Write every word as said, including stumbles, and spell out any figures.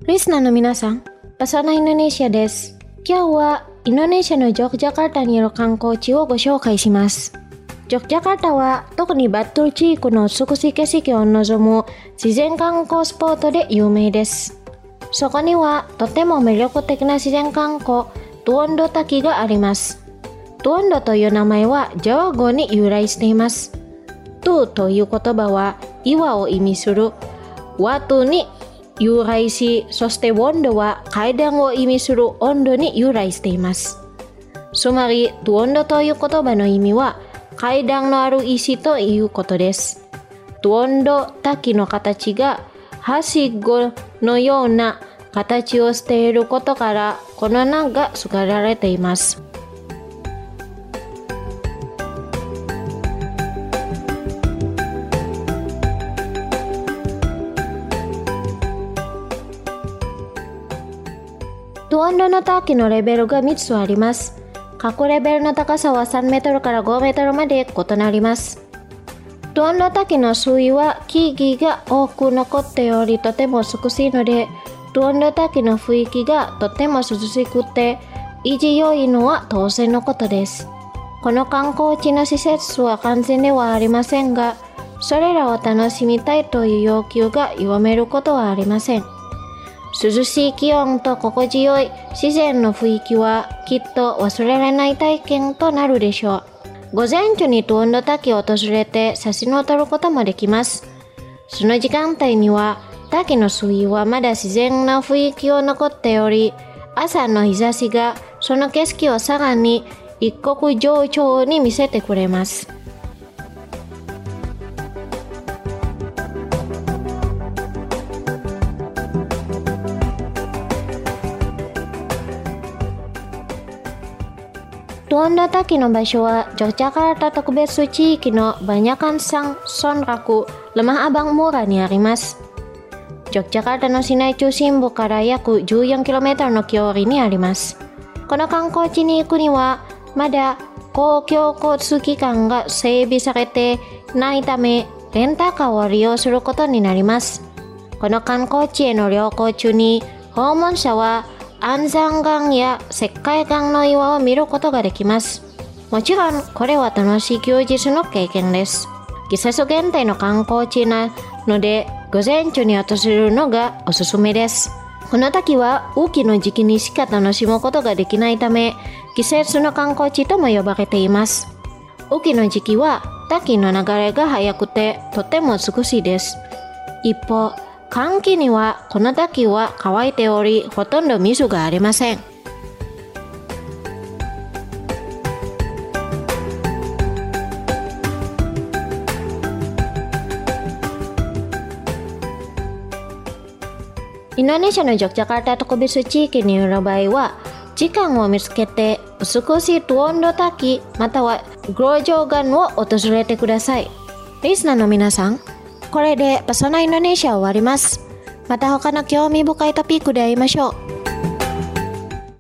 リスナーの皆さん、パソナインドネシアです。今日はインドネシアのジョクジャカルタにある観光地をご紹介します。ジョクジャカルタは特にバットル地域の美しい景色を望む自然観光スポットで有名です。そこにはとても魅力的な自然観光、トゥオンド滝があります。トゥオンドという名前はジャワ語に由来しています。トゥという言葉は岩を意味する。ワトに由来し、そしてウォンドは階段を意味する温度に由来しています。つまり、トゥオンドという言葉の意味は階段のある石ということです。トゥオンド滝の形がはしごのような形をしていることから、この名が付けられています。トゥオンドの滝のレベルがみっつあります。各レベルの高さはさんメートルからごメートルまで異なります。トゥオンド滝の水位は木々が多く残っており、とても美しいので、トゥオンド滝の雰囲気がとても涼しくて、維持良いのは当然のことです。この観光地の施設は完全ではありませんが、それらを楽しみたいという要求が弱めることはありません。涼しい気温と心地よい自然の雰囲気はきっと忘れられない体験となるでしょう。午前中にトゥオンド滝を訪れて写真を撮ることもできます。その時間帯には滝の水位はまだ自然な雰囲気を残っており、朝の日差しがその景色をさらに一刻上長に見せてくれます。トゥオンド滝の場所はジョクジャカルタ特別地域のバニャカンサン・ソンラク・ラマアバン・ムーラにあります。ジョクジャカルタの市内中心部から約 じゅうよんキロメートル の距離にあります。この観光地に行くにはまだ公共交通機関が整備されていないため、レンタカーを利用することになります。この観光地への旅行中に訪問者は安山岩や石灰岩の岩を見ることができます。もちろんこれは楽しい休日の経験です。季節限定の観光地なので、午前中に訪れるのがおすすめです。この滝は雨季の時期にしか楽しむことができないため、季節の観光地とも呼ばれています。雨季の時期は滝の流れが速くてとても美しいです。一方、乾季にはこの滝は乾いており、ほとんど水がありません。インドネシアのジョクジャカルタ特別地域にいる場合は、時間を見つけて美しいトゥオンド滝またはグロージョー岩を訪れてください。リスナーの皆さん、これでパソナインドネシアを終わります。また他の興味深いトピックで会いましょう。